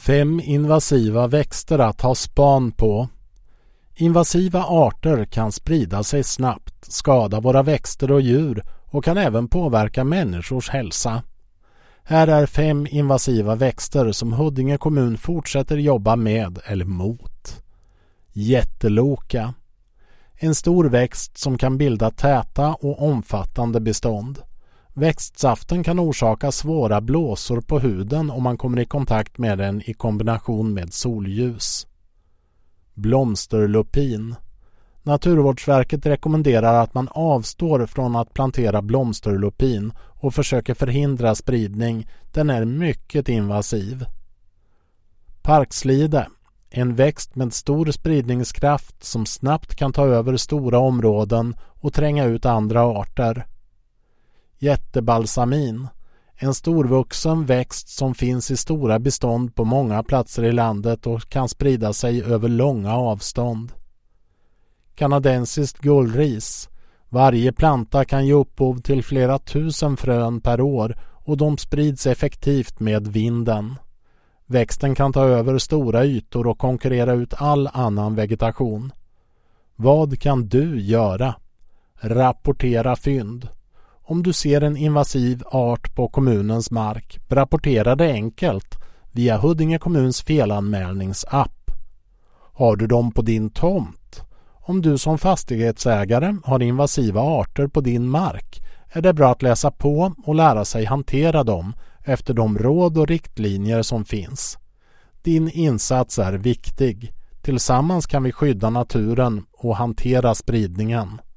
5 invasiva växter att ha span på. Invasiva arter kan sprida sig snabbt, skada våra växter och djur och kan även påverka människors hälsa. Här är 5 invasiva växter som Huddinge kommun fortsätter jobba med eller mot. Jätteloka. En stor växt som kan bilda täta och omfattande bestånd. Växtsaften kan orsaka svåra blåsor på huden om man kommer i kontakt med den i kombination med solljus. Blomsterlupin. Naturvårdsverket rekommenderar att man avstår från att plantera blomsterlupin och försöker förhindra spridning. Den är mycket invasiv. Parkslide. En växt med stor spridningskraft som snabbt kan ta över stora områden och tränga ut andra arter. Jättebalsamin. En storvuxen växt som finns i stora bestånd på många platser i landet och kan sprida sig över långa avstånd. Kanadensiskt gullris. Varje planta kan ge upphov till flera tusen frön per år och de sprids effektivt med vinden. Växten kan ta över stora ytor och konkurrera ut all annan vegetation. Vad kan du göra? Rapportera fynd. Om du ser en invasiv art på kommunens mark, rapportera det enkelt via Huddinge kommuns felanmälningsapp. Har du dem på din tomt? Om du som fastighetsägare har invasiva arter på din mark är det bra att läsa på och lära sig hantera dem efter de råd och riktlinjer som finns. Din insats är viktig. Tillsammans kan vi skydda naturen och hantera spridningen.